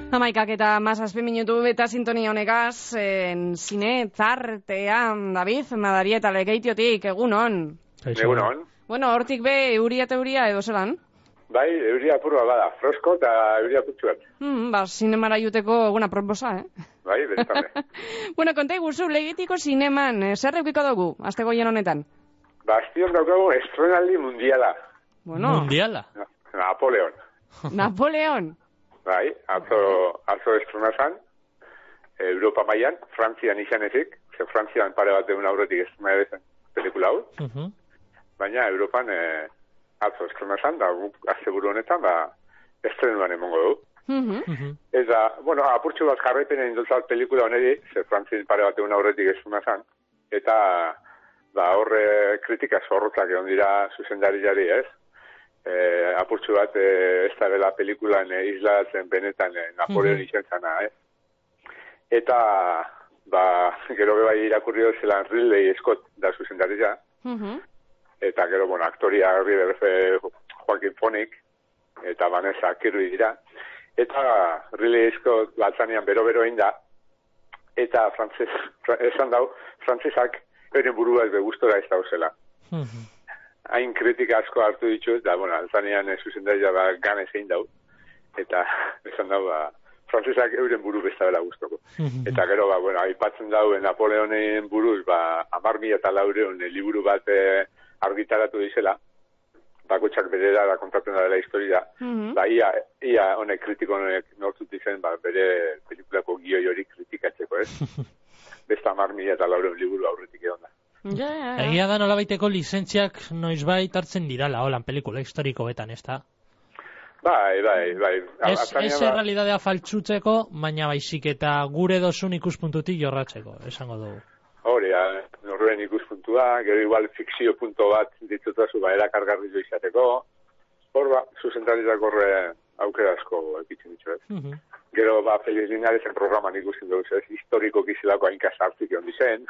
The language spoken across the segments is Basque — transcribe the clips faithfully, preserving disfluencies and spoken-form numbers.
Hamaikak eta mazazpi minutu eta sintonia honegaz, en zine tartean, David, Madari eta Lekeitiotik, egunon. Egunon. Bueno, hortik be, euria eta euria edo zelan? Bai, euria apurua bada, frosko eta euria putzuet. Mm, ba, zinemara juteko eguna proposa, eh? Bai, beretame. Bueno, konta iguzu, Lekeitiko zineman, zer eukiko dugu, azte goien honetan? Ba, aztion daukagu estrenaldi mundiala. Bueno. Mundiala? Napoleon. Napoleon. Bai, atzo, atzo estrenazan, Europa mailan, Frantzian izanezik, ze Frantzian pare bat egun aurretik estrena edezen pelikula hau, uh -huh. Baina Europan eh, atzo estrenazan, da guk azteburu honetan, ba, estrenuan emongo du. Uh -huh. Eta, bueno, apurtxo bat jarraipenen indultzat pelikula honeri, ze Frantzian pare bat egun aurretik estrenazan, eta ba, horre kritika zorrotzak egon dira zuzendariari, ez? Eh, apurtxu bat eh, ez da bela pelikulan eh, islatzen benetan eh, Napoleon mm -hmm. izan zana, eh? Eta ba, gero bai irakurri dut zelan Ridley Scott da zuzendaria, mm -hmm. Eta gero, bueno, aktoria River Joaquin Phoenix eta Vanessa Kirby dira, eta Ridley Scott batzanean bero-bero inda, eta frantzes, esan dau, frantzesak euren burua ez begustora ez dauzela. Mm -hmm. Hain kritika asko hartu ditut, da, bueno, alzanean e, zuzendaria ba, gane zein dau, eta esan dau, ba, frantzesak euren buru bestabela guztoko. Eta gero, ba, bueno, aipatzen dau, Napoleonen buruz, ba, amar mila eta laureun e, liburu bat e, argitaratu dizela, bakotxak berera da kontatzen da dela historia, mm-hmm. Ba, ia, ia honek kritiko honek nortzut izen, ba, bere pelikulako gioi hori kritikatzeko, ez? Besta amar mila eta laureun liburu aurretik egon da. Ja, ja, ja. Egia da nolabaiteko lizentziak noizbait hartzen dirala, holan pelikula historiko betan, ez da? Bai, bai, bai. Ez, ez errealidadea faltsutzeko, baina baizik eta gure dozun ikuspuntutik jorratzeko, esango dugu. Hori, norren ikuspuntua, gero igual fikzio punto bat ditutazu, ba, erakargarri jo izateko. Hor, ba, zuzentaritak horre aukera asko ekitzen ditu, ez? Uh -huh. Gero, ba, Feliz Linarezen programan ikusten dugu, ez? Historiko gizilako hain kasartik egon dizen.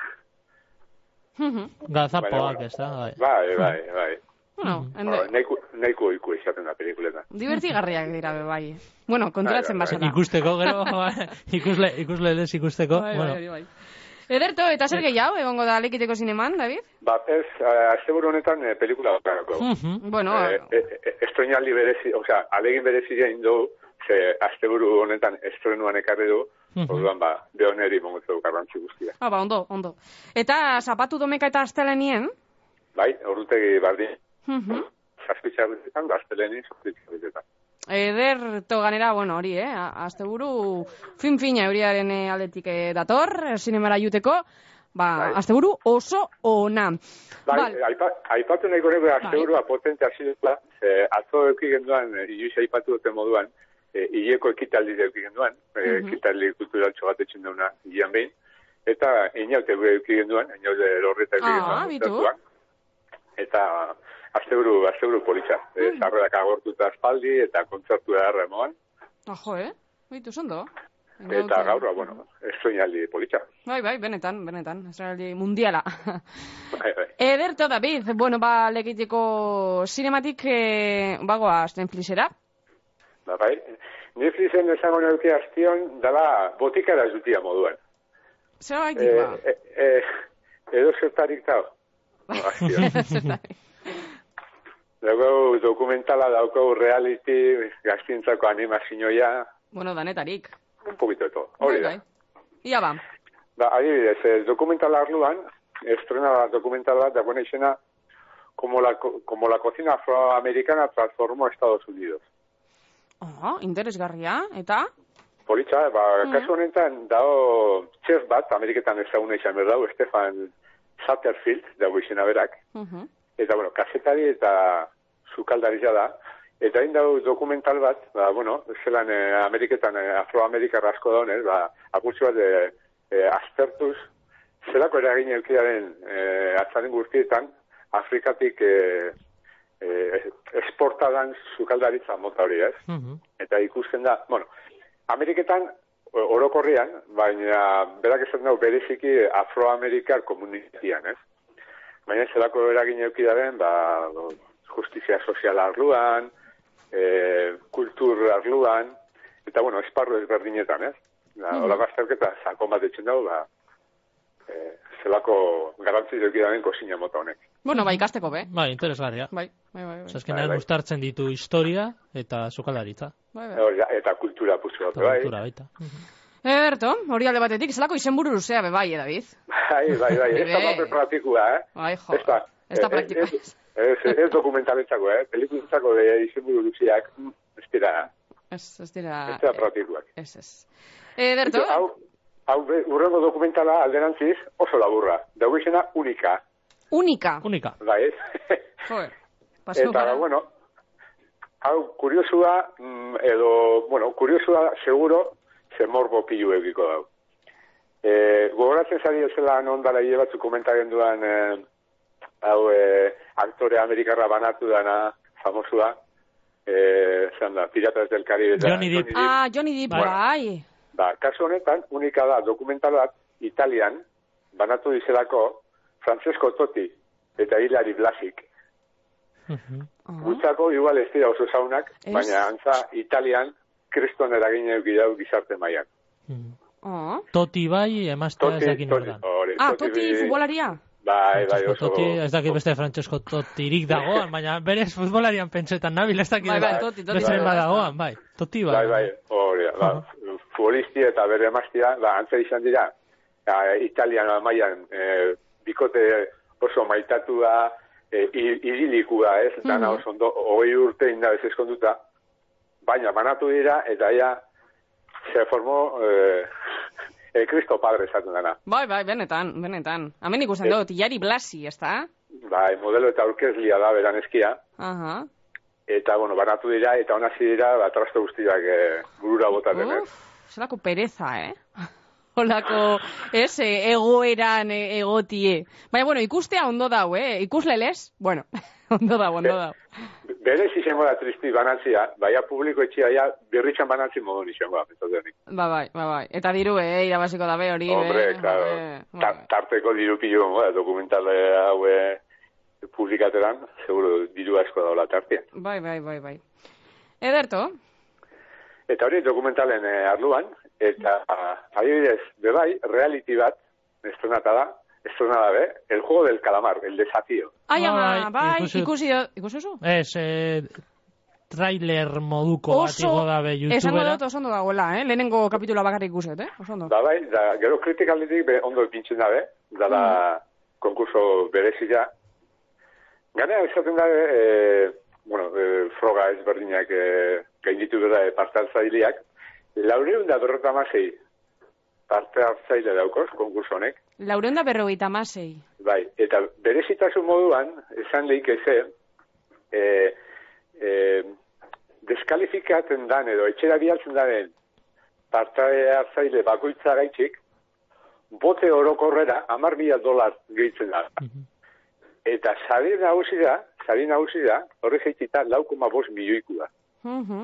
Gazapoak, ez da? Bai, bai, bai. Bueno, nahiko iku izaten da pelikuleta. Divertigarriak dira, bai. Bueno, konturatzen basata. Ikusteko, gero, ikusle, ikusle lez ikusteko. Bai, bai, bai. Ederto, eta zer gehiago, egongo da Lekeitiko zineman, David? Ba, ez, azteburu honetan pelikula bakarako. Bueno, estrenaldi berezi, osea, alegin berezi egin du, ze asteburu honetan estrenuan ekarri du, orduan ba, behoneri mongotzeu garrantzi guztia. Ah, ba, ondo, ondo. Eta zapatu domeka eta astelenien? Bai, ordutegi bardi. Zazpitxarritetan, da astelenien zazpitxarritetan. Ederto ganera, bueno, hori, eh? Asteburu fin-fina euriaren aldetik dator, zinemara juteko, ba, bai. Asteburu oso ona. Bai, aipatu nahi gore, asteburua potente azidela, atzo euki genduan, inoiz aipatu dute moduan, E, hileko ekitaldi deuki genduan, e, uh-huh. Ekitaldi kulturaltxo bat etxen dauna hilean behin, eta inaute euki genduan, inaute lorreta euki genduan, eta asteburu, asteburu politxa, uh-huh. e, zarredak agortuta espaldi, eta kontzertu edarra emoan. Ajo, eh? Bitu zondo. Eta gaur, bueno, estrenaldi politxa. Bai, bai, benetan, benetan, estrenaldi mundiala. Bai, bai. Ederto, David, bueno, ba, Lekeitiko zinematik, eh, bagoa, Netflixera? Ba, bai, Netflixen esango neuke aztion, dala botikara ez dutia moduan. Zer baitik, ba? E, e, edo zertarik tau. Dago dokumentala, dauko reality, gaztintzako animazioa. Bueno, danetarik. Un poquito de todo, hori da. Ia ba. Ba, adibidez, dokumentala arluan, estrena dokumentala bat, dagoen izena, como la, como la cocina afroamericana transformó a Estados Unidos. Oh, interesgarria, eta? Politxa, ba, mm-hmm. Kasu honetan, dao chef bat, Ameriketan ezaguna izan berdau, Stefan Satterfield, dago izena berak, mm-hmm. Eta, bueno, kasetari eta sukaldaria da, eta hain dau dokumental bat, ba, bueno, zelan eh, Ameriketan, eh, Afroamerikar asko daunez, ba, apurtzu bat eh, eh, aztertuz, zelako eragin eukiaren eh, atzaren guztietan, Afrikatik eh, Eh, esportadan sukaldaritza mota hori, ez? Uh-huh. Eta ikusten da, bueno, Ameriketan orokorrian, baina berak esan dago bereziki afroamerikar komunitian, ez? Baina zelako eragin eukidaren, ba, justizia sozial arluan, e, kultur arluan, eta, bueno, esparru ezberdinetan, ez? Da, Mhm. Olako azterketa sakon bat etxen dago, ba, e, zelako garantzi dukidaren kozina mota honek. Bueno, bai, ikasteko, be. Bai, interesgarria. Bai, bai, bai. bai. Zaskenean Bai, bai. uztartzen ditu historia eta sukaldaritza. bai, bai. Hori da, eta kultura puzu bat, Eta bai. kultura baita. Ederto, hori alde batetik, zelako izenburu luzea, be, bai, David. Bai, bai, bai, ez da Ebe. bat praktikua, eh? Bai, jo. Ez da, Ez da eh, praktikoa. Ez, ez, ez dokumentalentzako, eh? Pelikulentzako de izenburu luziak, mm, ez dira, Ez, ez dira... ez da praktikoak. Ez, ez. Ederto, Hau, hau be- urrengo dokumentala alderantziz oso laburra. Dago izena unika, unika. Unika. bai ez? Joder, pasau Eta, gara. bueno, hau kuriosua, mm, edo, bueno, kuriosua seguro, ze morbo pilu egiko dau. E, gogoratzen zari ezela ondala hile batzuk komentaren duan, e, hau, e, aktore amerikarra banatu dana, famosua, e, zan da, Piratas del Caribe. eta Johnny Depp. Ah, Johnny Depp, Bai. bai. Ba, kasu honetan, unika da dokumental bat, Italian, banatu dizelako, Francesco Totti eta Hilary Blasik. Mhm. Ah. Gutzako, igual ez dira oso zaunak, Ez. baina antza Italian, kriston eragin eukidau gizarte mailan. Mhm. Ah, Toti bai, emaztea ez Totti, dakin Totti, nordan. hori, ah Toti bi- futbolaria? Bai, bai, Francesco oso... Totti, ez dakit beste Francesco Tottirik dagoan, baina berez futbolarian pentsetan nabil, ez dakit Bai, bai, beste Totti, Totti. besteren bai, badagoan, bai. Totti bai. Bai, bai, hori, da, ba, futbolisti eta bere emaztia, ba, antza izan dira, ja, Italian mailan e, bikote oso maitatua, e, i- idillikua, ez, dana Mhm. oso ondo, hogei urte inda ez eskonduta, baina banatu dira, eta ja, se formó, eh, el Cristo Padre esaten dana. Bai, bai, benetan, benetan. Hemen ikusten Eh. dut, Hilary Blasi, ez da? Bai, modelo eta aurkezlia da beran eskia, Aha. eta, bueno, banatu dira, eta onasi dira, ba, traste guztiak e, burura botaten, ez? Uf, zelako pereza, eh? Olako, ez, eh, egoeran eh, egotie. Baina, bueno, ikustea ondo dau, eh? Ikuslelez, bueno, ondo dau, ondo dau. Berez izango da tristi banantzia, baina publiko etxia ja birritxan banantzi modun izango da, pentsatzen nik. Ba, bai, ba, bai. Eta diru, eh, irabaziko dabe hori, Hombre, be, claro, eh, ta- bai. tarteko diru pilo, bueno, dokumentale hau eh, publikateran, seguro diru asko daula tartia. Bai, bai, bai, bai. Ederto, Eta hori dokumentalen eh, arluan, eta adibidez, bebai, reality bat, estrenata da, estrenada be, el juego del calamar, el desafío. ai, ama, Bai, bai, ikusi- ikusi dut, ikusi duzu? Ez, eh, trailer moduko bat igo dabe esango YouTubera. dut oso ondo dagoela, eh? Lehenengo kapitula bakarrik ikuset, eh? Oso ondo. Da bai, da, gero kritikaletik be ondo ipintzen dabe, da da konkurso berezia. Gana esaten dabe, e, bueno, e, froga ezberdinak e, gainditu bera e, parte hartzaileak, laureun da berrota masei parte hartzaile daukos, konkurso honek. Laureun da berrogeita amasei. Bai, eta berezitasun moduan, esan lehik eze, e, e, deskalifikaten dan edo etxera bialtzen daren parte hartzaile bakoitza gaitxik, bote orokorrera hamar mila dolar gehitzen da. Mhm. Eta sari nagusi da, sari nagusi da, horre jeitita lau koma bost milioiku da. Mhm.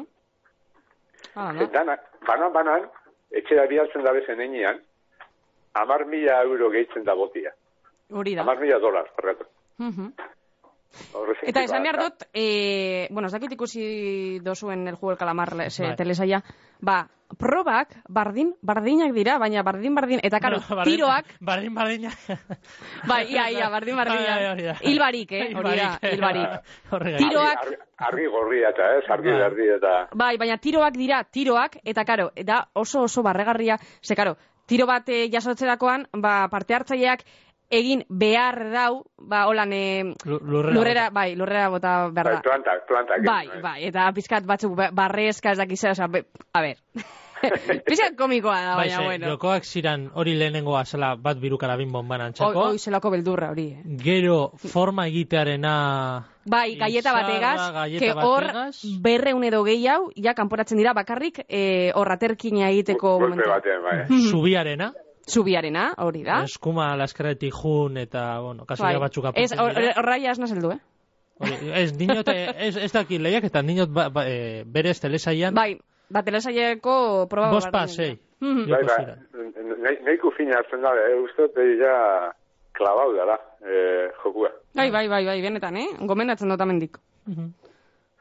Hala, no? Danak, banan-banan, etxera bialtzen da bezen enean, hamar mila euro gehitzen da botia. Hori da. Hamar mila dolar, perretu. Mhm. Horre Eta jeitita esan behar da. dut, eh, bueno, ez dakit ikusi dozuen el juego del calamar ze, Bai. telesaia, ba, probak bardin, bardinak dira, baina bardin, bardin, eta karo, Bueno, bardin- tiroak, Bardin, bardina. bai, ia, ia, bardin, Bai, bai, bardina, hori da. hilbarik, eh, hori da, hilbarik. Horregatik. Tiroak- Argi, argi gorria eta, ez? Argi Bai. berdi eta... Bai, baina tiroak dira, tiroak, eta karo, da oso oso barregarria, ze karo, tiro bat eh, jasotzerakoan, ba, parte hartzaileak egin behar dau, ba, holan, eh, Lu- Lurrera. lurrera, bai, lurrera bota behar Bai, da. plantak, plantak. Bai, bai, eta pizkat batzuk ba- barrezka ez dakize, oza, be, a ber, pizkat komikoa da, Bai, baina, ze, bueno. jokoak ziran hori lehenengoa zela bat birukara binbon banan Oi, txako. oi, zelako beldurra hori, eh. Gero forma egitearena... Bai, galleta Izarra, bategaz, galleta que hor bategaz. berreun edo gehiago, ja kanporatzen dira bakarrik, eh, hor aterkina egiteko Golpe momentu. batean, bai. Zubiarena. Zubiarena, hori da. Eskuma laskarretik jun eta, bueno, kasoia Bai. batzuk Ez, apuntzen hor- dira. horra ja ez nazeldu, eh? Hori, Ez, dinot, eh, ez, ez dakit lehiak eta dinot ba, ba, e, berez telesaian. Bai, ba, telesaieko proba Bost bardina pas, dira. sei. Mhm. Bai, Joko bai, ziren. nahi- nahiko fina hartzen da, eh? Uste, dut, ja klabau dara, eh, jokua. Bai, bai, bai, bai, benetan, eh? Gomendatzen dut amendik. Mhm.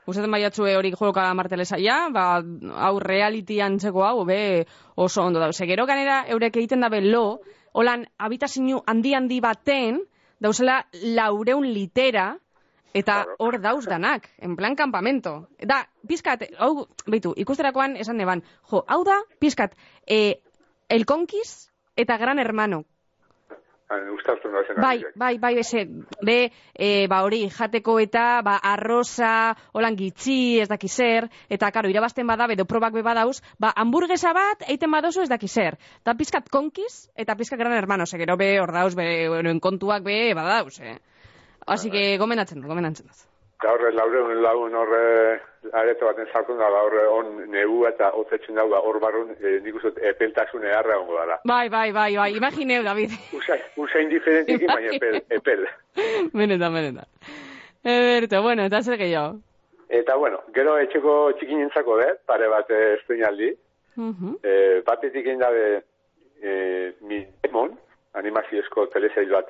Uzaten baiatzue hori joloka martelesaia, ba, hau reality antzeko hau, be oso ondo da. Ose, gero ganera eurek egiten dabe lo, holan habitazio handi-handi baten, dauzela laureun litera, eta hor dauz danak, en plan campamento. Da, pizkat, hau, beitu, ikusterakoan esan neban, jo, hau da, pizkat, eh, El Conquist eta Gran Hermano. Uztartzen da zen. Bai, bai, bai, ese, be, e, ba, hori, jateko eta, ba, arroza, holan gitzi, ez daki zer, eta, karo, irabazten bada, edo probak be badauz, ba, hamburguesa bat, eiten badozu ez daki zer. Da, pizkat Conquist eta pizkat Gran Hermano, segero be, hor dauz, be, en kontuak be, badauz, eh. Así que, gomendatzen dut, gomendatzen dut. Eta horre, laureun lagun horre, areto baten sartun da, horre, on negu eta otzetzen dago, hor barrun, e, nik uzut, epeltasune harra ongo dara. Bai, bai, bai, bai, imagineu, David. Usa, usa indiferentik, baina epel, epel. Benetan, benetan. Eberto, bueno, eta zer gehiago? Eta, bueno, gero etxeko txikinentzako, be, pare bat estuinaldi. Uh-huh. E, batetik egin dabe, e, mi demon, animaziozko telesail bat,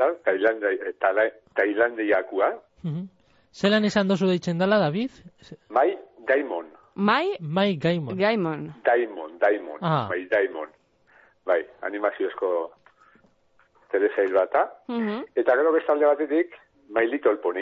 tailandiakua. Uh-huh. Zelan izan dozu deitzen dela, David? Mai Daimon. Mai? Mai Gaimon. Gaimon. Daimon, Daimon. Ah. Mai Daimon. Bai, animaziozko telesail bata. Uh-huh. Eta gero bestalde batetik, My Little Pony.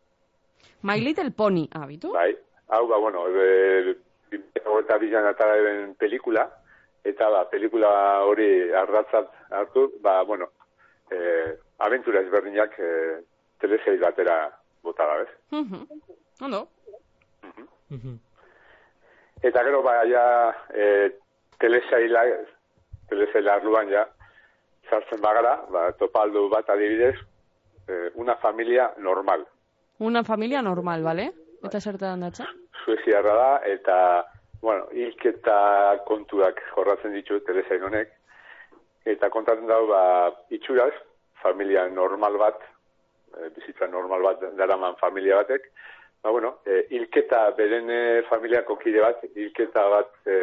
My Little Pony, ah, bitu? Bai, hau, ba, bueno, e, eta bilan atara eben pelikula, eta ba, pelikula hori arratzat hartu, ba, bueno, e, aventura ezberdinak e, telesail batera bota da, bez? Uh-huh. Ondo. Uh-huh. Uh-huh. Eta gero, ba, ja, e, telesaila, telesaila arluan, ja, sartzen bagara, ba, topaldu bat adibidez, e, una familia normal. Una familia normal, bale? Eta zertan datza? Sueziarra da, eta, bueno, hilketa kontuak jorratzen ditu telesail honek, eta kontatzen dago, ba, itxuraz, familia normal bat, bizitza normal bat daraman familia batek, ba, bueno, e, hilketa beren familiako kide bat, hilketa bat e,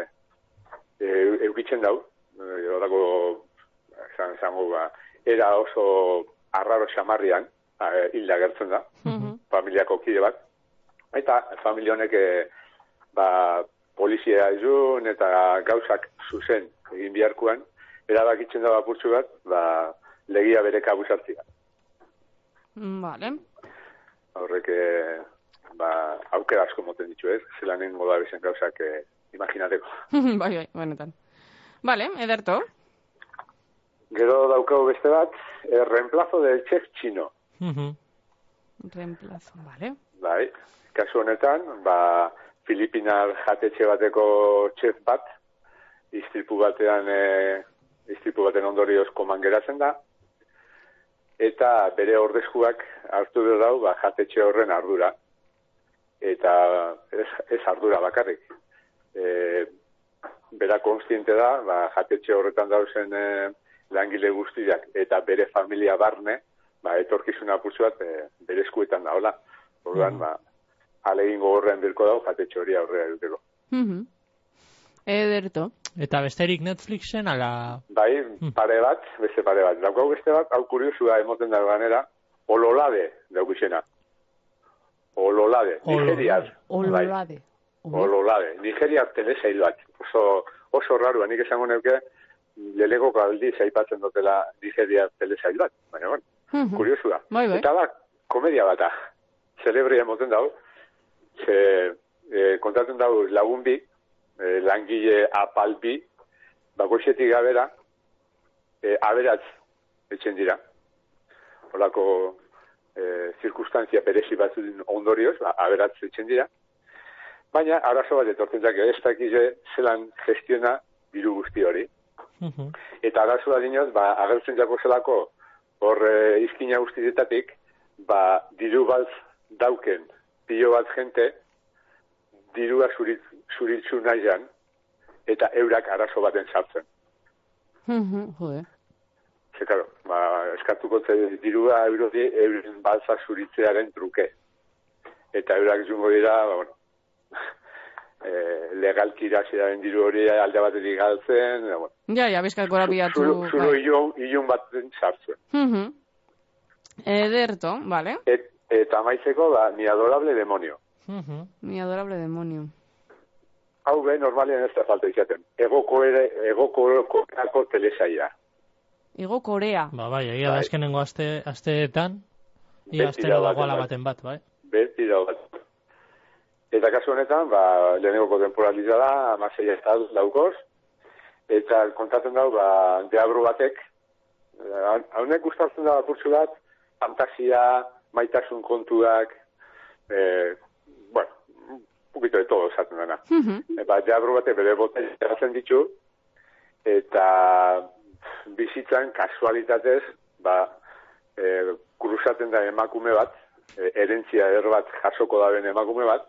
e, eukitzen dau, e, horako, esan zango, ba, era oso arraro xamarrian, e, hilda gertzen da, uh-huh. familiako kide bat, eta familia honek, e, ba, polizia izun eta gauzak zuzen egin biharkuan, erabakitzen da bapurtzu bat, ba, legia bere kabuzartzia. Vale. Horrek, eh, ba, aukera asko moten ditu, ez? Zelanen moda bezen gauzak eh, imaginateko. bai, bai, benetan. Vale, ederto. Gero daukau beste bat, eh, reemplazo del chef chino. Uh-huh. Reemplazo, vale. Bai, kasu honetan, ba, Filipinar jatetxe bateko chef bat, istripu batean, eh, istripu baten ondorioz koman geratzen da, eta bere ordezkuak hartu dau, ba, jatetxe horren ardura. Eta ez, ez ardura bakarrik. E, bera konstiente da, ba, jatetxe horretan dauzen e, langile guztiak eta bere familia barne, ba, etorkizuna apurtzu bat e, bere eskuetan da, hola. Orduan, mm. ba, alegingo horren birko dau, jatetxe hori aurrera duteko. Mm-hmm. Ederto. Eta besterik Netflixen, ala... Bai, pare bat, beste pare bat. Daukau beste bat, hau kuriosua emoten da ganera, Ololade daukizena. Ololade, Nigeriaz. Ololade. Bai. Ololade, Nigeriaz telesail bat. Oso, oso rarua, nik esango neuke, lelego kaldiz aipatzen dutela Nigeriaz telesail bat. Baina, bueno, mm-hmm. kuriosua. Bai, bai. Eta da, komedia bata. Celebria emoten dau. Ze, e, kontatzen dau lagun bi, E, langile apalbi, bakoixetik gabera, e, aberatz etxen dira. Holako e, zirkustantzia berezi batzuen ondorioz, ba, aberatz etxen dira. Baina, arazo bat etortzen zake, ez dakize zelan gestiona diru guzti hori. Uh-huh. Eta arazo bat dinoz, ba, agertzen jako zelako, hor e, izkina guztietatik, ba, diru bat dauken, pilo bat jente, dirua zurit, zuritzu nahian, eta eurak arazo baten sartzen. Mm-hmm, jode. Ze, karo, ba, eskatuko ze dirua eurodi euren balza zuritzearen truke. Eta eurak jungo dira, ba, bueno, e, legalki iraziaren diru hori alde batetik galtzen, e, bueno. Ja, ja, bizkat gora biatu. Zuru, zuru bai. ilun, ilun baten sartzen. Mm-hmm. Ederto, vale. Et, eta maizeko, ba, mi adorable demonio. Uh-huh. Mi adorable demonio. Hau be, normalien ez da falta izaten. Egoko ere, egoko koreako telesaia. Ego Korea. Ba, bai, egia da Bai. azkenengo aste, asteetan, ia Beti astero da dagoela baten baten bat, bai. Beti da bat. Eta kasu honetan, ba, lehenengoko temporaliza da, amasei eta laukoz, eta kontatzen dau, ba, deabru batek, haunek gustatzen da kurtsu bat, fantasia, maitasun kontuak, eh, bueno, un poquito de todo esaten dena. Uh-huh. E, ba, deabru batek bere bote eratzen ditu, eta bizitzan kasualitatez, ba, e, kruzaten da emakume bat, e, erentzia er bat jasoko daben emakume bat,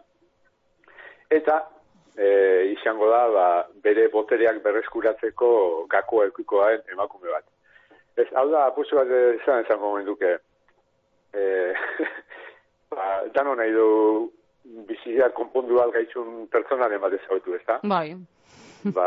eta e, izango da ba, bere botereak berreskuratzeko gakoa eukiko daen emakume bat. Ez, hau da, apustu bat esan esan momentuke, e, ba, dano nahi du bizitza konpondu bat gaitzun pertsonaren bat ezagutu, ezta? Bai. Ba,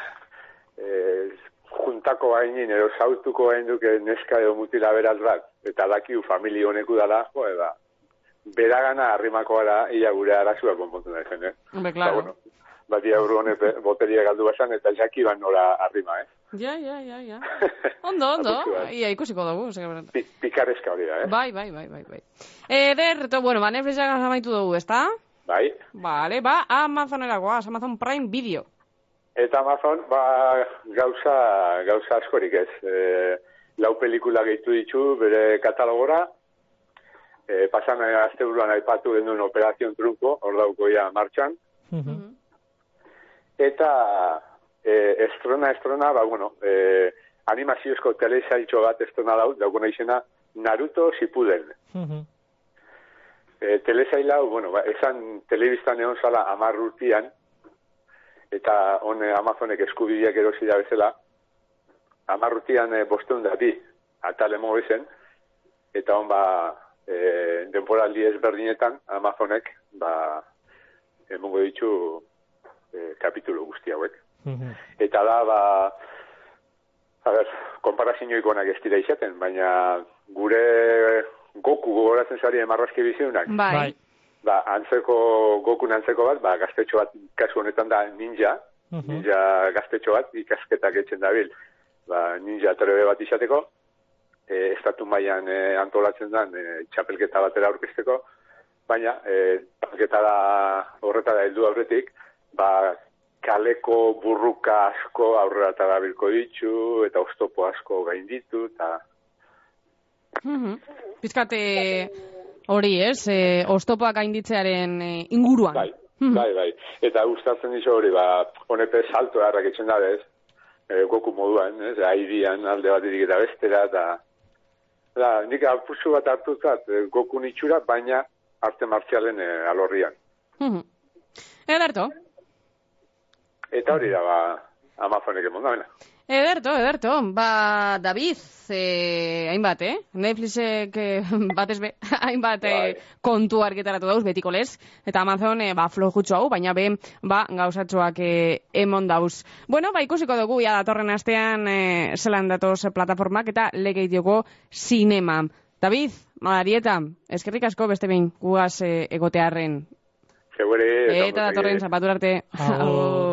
e, juntako hainin, edo zautuko hain duke neska edo mutila beraz bat, eta dakiu familia honeku dala, jo, eda, beragana harrimako gara, ia gure arazua konpontu nahi zen, eh? Hombre, claro. Ba, bueno, bat diabru honek boteria galdu basan, eta jaki ban nora arrima, eh? Ja, ja, ja, ja. Ondo, ondo. Ia, ikusiko dugu. Pi, pikareska hori da, eh? Bai, bai, bai, bai, bai. Eder, to, bueno, ba, Netflixak amaitu dugu, ezta? Bai. Vale, ba, Amazoneragoaz, Amazon Prime Video. Eta Amazon, ba, gauza, gauza askorik ez. E, lau pelikula gehitu ditu bere katalogora. E, pasan asteburuan aipatu genuen Operación Trunco, hor dauko ja martxan. Uh-huh. Eta e, estrona, estrona, ba, bueno, e, animaziozko telesaitxo bat estrona dau, daukona izena Naruto Shippuden. Uh-huh. E, telesaila, bueno, ba, esan telebistan egon zala hamar urtian, eta hone Amazonek eskubideak erosi da bezala, amarrutian e, bosteun da bi, atale mogezen, eta hon ba, e, denporaldi ezberdinetan, Amazonek, ba, emongo ditu e, kapitulu guzti hauek. Uh-huh. Eta da, ba, a ber, konparazioik onak ez dira izaten, baina gure Goku gogoratzen zari emarrazki biziunak. Bai. Bai. Ba, antzeko, Gokun antzeko bat, ba, gaztetxo bat, kasu honetan da ninja, Uh-huh. ninja gaztetxo bat, ikasketak etxen dabil, ba, ninja trebe bat izateko, e, estatu mailan e, antolatzen den e, txapelketa batera aurkezteko, baina, e, txapelketa da horretara heldu aurretik, ba, kaleko burruka asko aurrera eta dabilko ditu, eta oztopo asko gainditu, eta... Uh-huh. Pizkate... Hori ez, e, oztopoak gainditzearen e, inguruan. Bai, bai, bai. Eta gustatzen dizu hori, ba, honepe salto harrak etxen da, ez? E, Goku moduan, ez? Aidian alde batetik eta bestera, eta... Da, nik apustu bat hartutzat, e, Goku nitxura, baina arte martzialen e, alorrian. Uh-huh. Ederto. Eta hori da, ba, Amazonek emondamena. Ederto, ederto. Ba, David, eh, hainbat, eh? Netflixek eh, batez be, hainbat eh, kontu argitaratu dauz, betiko lez. Eta Amazon, eh, ba, flojutxo hau, baina be, ba, gauzatxoak eh, emon dauz. Bueno, ba, ikusiko dugu, ja datorren astean, eh, zelan datoz plataformak eta legeitioko sinema. David, Marieta, eskerrik asko beste behin, gugaz eh, egotearren. Segure, eta datorren zapaturarte. Agur.